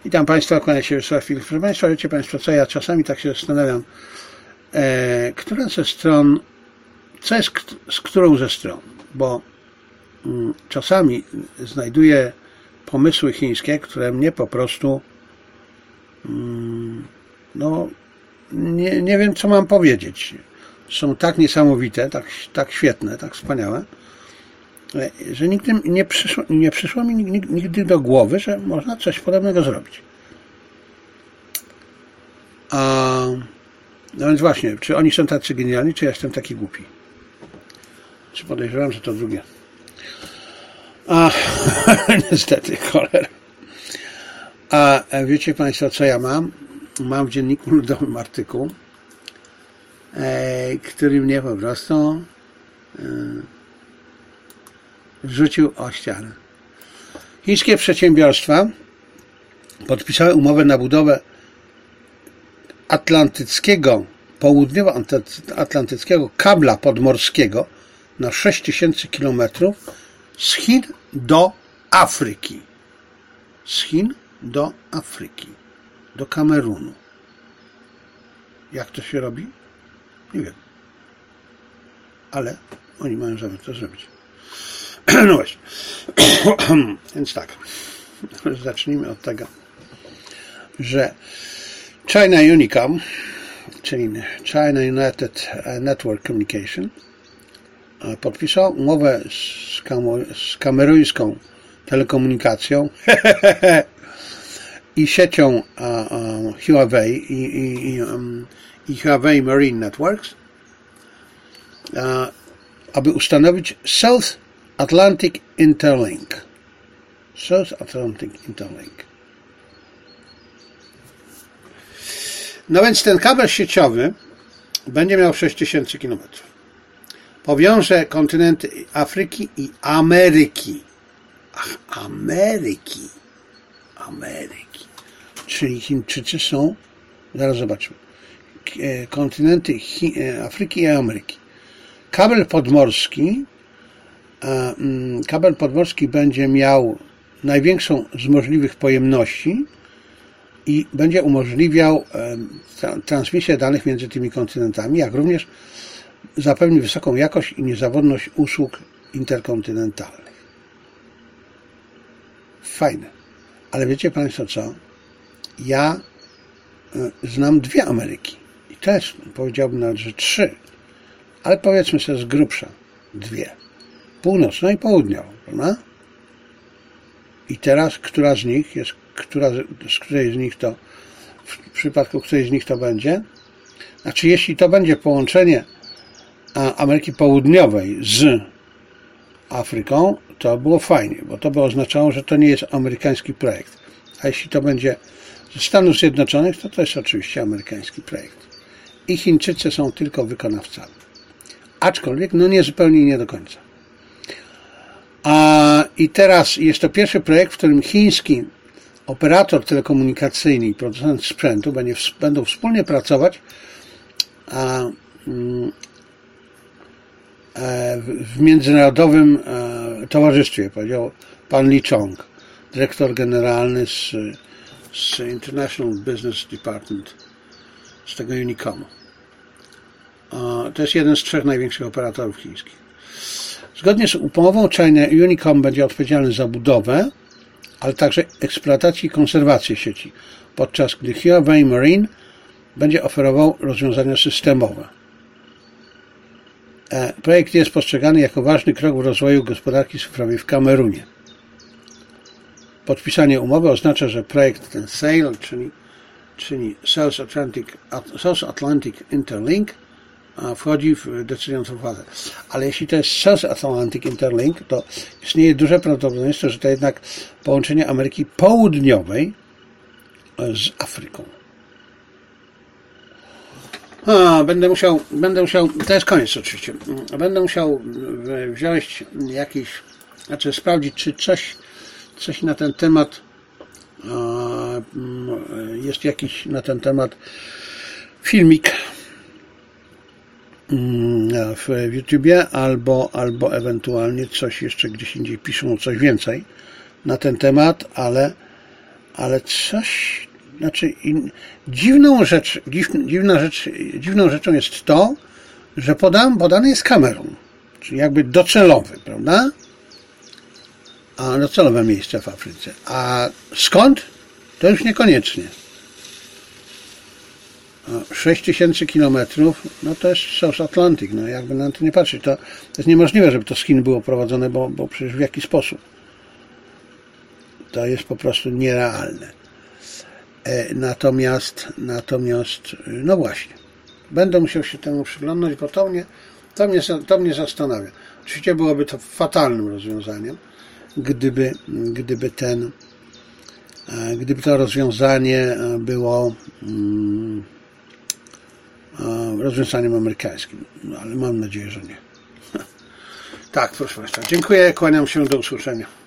Witam Państwa, kłania się Wiesław Filip. Proszę Państwa, wiecie Państwo co, ja czasami tak się zastanawiam, która ze stron, co jest z którą ze stron, bo czasami znajduję pomysły chińskie, które mnie po prostu, no, nie wiem co mam powiedzieć. Są tak niesamowite, tak świetne, tak wspaniałe, że nigdy nie przyszło mi nigdy do głowy, że można coś podobnego zrobić. No więc właśnie, czy oni są tacy genialni, czy ja jestem taki głupi? Czy podejrzewam, że to drugie? Niestety, cholera. A wiecie Państwo, co ja mam? Mam w Dzienniku Ludowym artykuł, który mnie po prostu rzucił o ścianę. Chińskie przedsiębiorstwa podpisały umowę na budowę południowoatlantyckiego kabla podmorskiego na 6000 km z Chin do Afryki. Z Chin do Afryki. Do Kamerunu. Jak to się robi? Nie wiem. Ale oni mają zamiar to zrobić. No właśnie. Więc tak. Zacznijmy od tego, że China Unicom, czyli China United Network Communication, podpisał umowę z kameruńską telekomunikacją i siecią Huawei i Huawei Marine Networks, aby ustanowić South Atlantic Interlink. South Atlantic Interlink. No więc ten kabel sieciowy będzie miał 6000 km. Powiąże kontynenty Afryki i Ameryki. Ameryki. Czyli Chińczycy są, zaraz zobaczymy, kontynenty Afryki i Ameryki. Kabel podmorski będzie miał największą z możliwych pojemności i będzie umożliwiał transmisję danych między tymi kontynentami, jak również zapewni wysoką jakość i niezawodność usług interkontynentalnych. Fajne. Ale wiecie Państwo co? Ja znam 2 Ameryki. I też powiedziałbym nawet, że 3. Ale powiedzmy sobie z grubsza 2. Północną i południową, prawda? I teraz, która z nich jest, z której z nich to, w przypadku której z nich to będzie? Znaczy, jeśli to będzie połączenie Ameryki Południowej z Afryką, to było fajnie, bo to by oznaczało, że to nie jest amerykański projekt. A jeśli to będzie ze Stanów Zjednoczonych, to jest oczywiście amerykański projekt. I Chińczycy są tylko wykonawcami. Aczkolwiek, no nie zupełnie i nie do końca. I teraz jest to pierwszy projekt, w którym chiński operator telekomunikacyjny i producent sprzętu będą wspólnie pracować w międzynarodowym towarzystwie, powiedział pan Li Chong, dyrektor generalny z International Business Department, z tego Unicomu. To jest jeden z 3 największych operatorów chińskich. Zgodnie z umową China Unicom będzie odpowiedzialny za budowę, ale także eksploatację i konserwację sieci, podczas gdy Huawei Marine będzie oferował rozwiązania systemowe. Projekt jest postrzegany jako ważny krok w rozwoju gospodarki cyfrowej w Kamerunie. Podpisanie umowy oznacza, że projekt ten SAIL, czyli South Atlantic Interlink, wchodzi w decydującą fazę. Ale jeśli to jest South Atlantic Interlink, to istnieje duże prawdopodobieństwo, że to jednak połączenie Ameryki Południowej z Afryką. Będę musiał, to jest koniec oczywiście, będę musiał wziąć sprawdzić, czy coś na ten temat jest jakiś na ten temat filmik w YouTubie, albo ewentualnie coś jeszcze gdzieś indziej piszą coś więcej na ten temat, ale ale coś, znaczy dziwną rzeczą jest to, że podany jest Kamerun, czyli jakby docelowy, prawda? A docelowe miejsce w Afryce. A skąd? To już niekoniecznie. 6000 kilometrów, no to jest South Atlantic, no jakby na to nie patrzeć, to jest niemożliwe, żeby to z Chin było prowadzone, bo przecież w jaki sposób? To jest po prostu nierealne. Natomiast, no właśnie, będę musiał się temu przyglądać, bo to mnie zastanawia. Oczywiście byłoby to fatalnym rozwiązaniem, gdyby to rozwiązanie było rozwiązaniem amerykańskim, no, ale mam nadzieję, że nie. Tak, proszę Państwa, dziękuję, kłaniam się, do usłyszenia.